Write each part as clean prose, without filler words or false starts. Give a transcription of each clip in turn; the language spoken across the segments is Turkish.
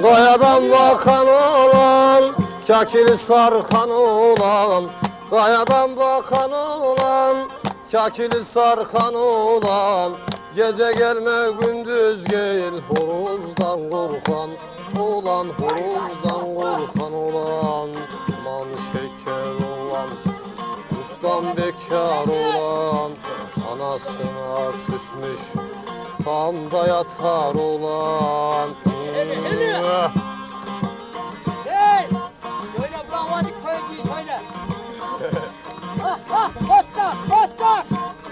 Kayadan bakan olan, kakili sarkan olan. Kayadan bakan olan, kakili sarkan olan. Gece gelme gündüz gel, horozdan korkan olan, horozdan korkan olan. Aman şeker olan, ustam bekar olan. Anasına küsmüş, tam da yatar olan. Hey! Söyle ulan vadik koyduğu söyle. Kosta! Kosta!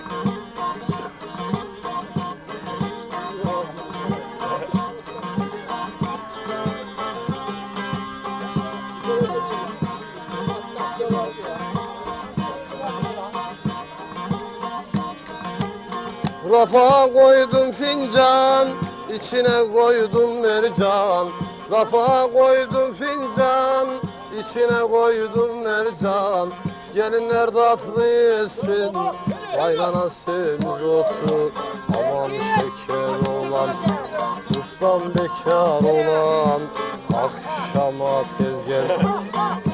Rafa koydum fincan, içine koydum mercan. Rafa koydum fincan, içine koydum mercan. Gelinler tatlı yesin, kaynana semizotu. Aman şeker olan, ustam bekar olan. Akşama tez gel,